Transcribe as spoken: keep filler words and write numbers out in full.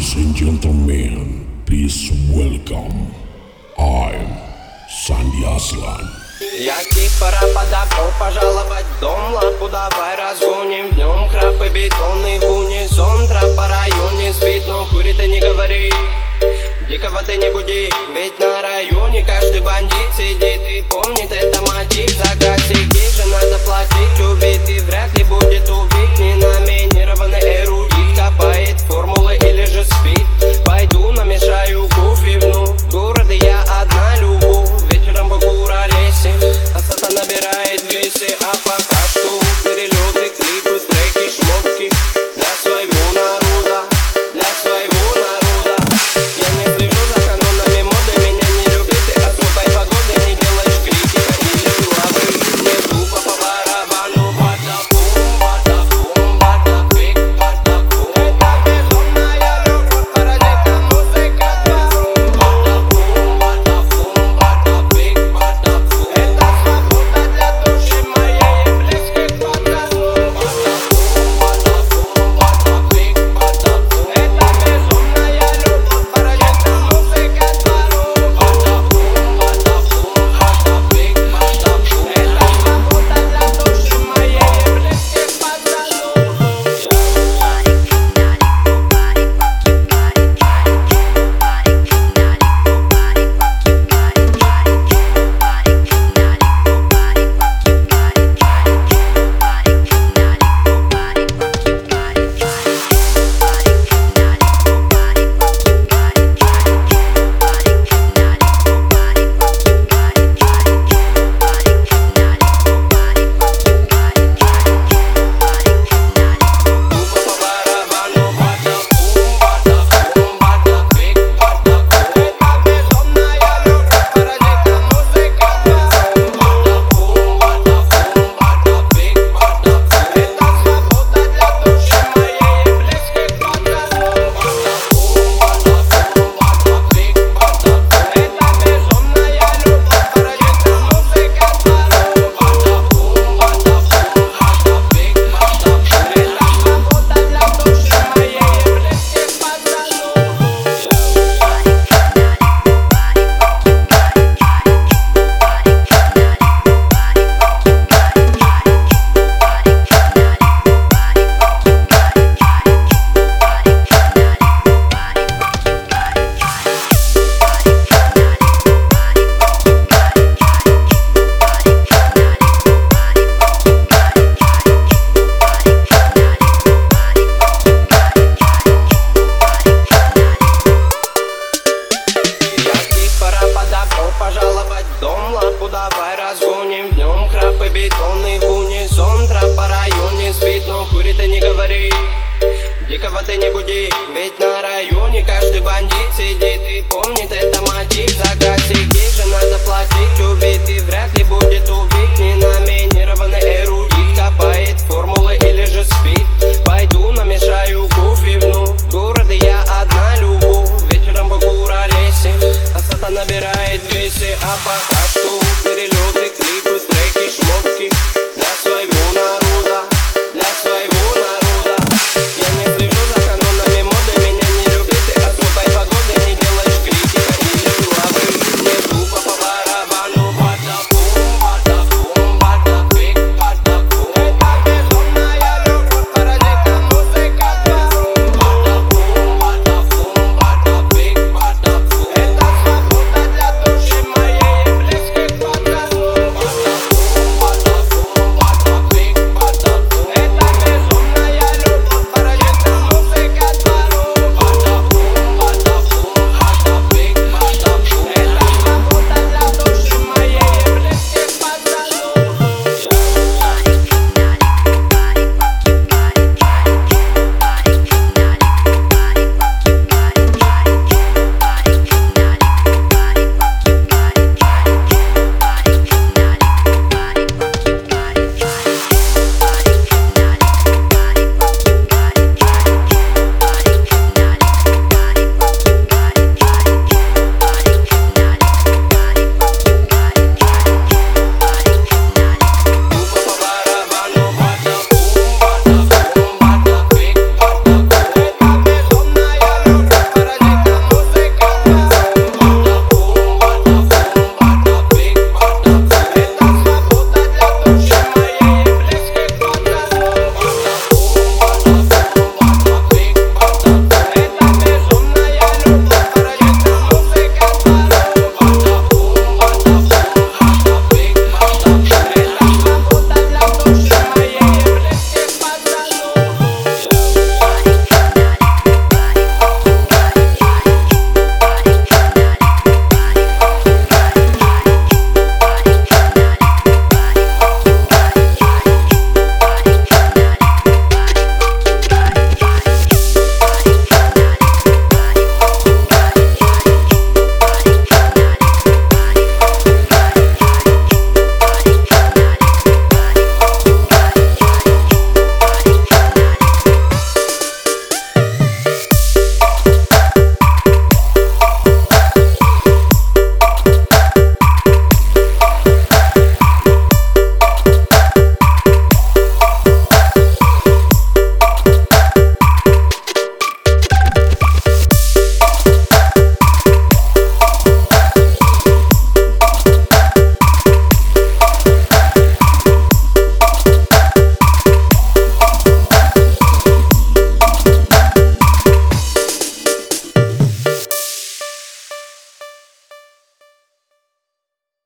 Ladies and gentlemen, please welcome. I'm Sandy Aslan. Яких пора подошел пожаловать в дом. Лапу давай разгоним, в нем храп и бетонный в унисон. Трап по районе спит, но курит и не говори. Дикого ты не буди, ведь на районе каждый бандит сидит и помнит это мотив. За косяки же надо платить, убитый вряд ли будет убит. Неноминированный эрудит копает формулы или же спит. Пойду намешаю кофе в городе, я одна люблю. Вечером по куролесе, а сата набирает весе. А пока что перелеты, клипы, треки, шмотки для своего народа, для своего народа. Я не слежу за канонами моды, меня не любит и особой погоды. Не делаешь критика или лавы, не тупо по барабану. Бата-бум, бата-бум, бата-бик, бата-бум. Это безумная любовь, паразита музыка двору. Бата-бум, бата-бум, бата-бик, бата-бум. Это свобода для души моей и близких подразум. Бата-бум, бата-бум, бата-бик, бата-бум. Это безумная любовь, паразита музыка двору. Бата-бум, бата-бум, бата-бик, бата-бум. Это свобода для души моей и близких подразум. Пожаловать в дом, лапу давай разгоним, в нем храп и бетонный в унисон. Трап по районе спит, но курит и не говори. Дикого ты не буди, ведь на районе каждый бандит сидит и помнит это мотив. За косяки же надо платить, убитый вряд ли будет убит. Неноминированный эрудит копает формулы или же спит. Пойду намешаю кофе в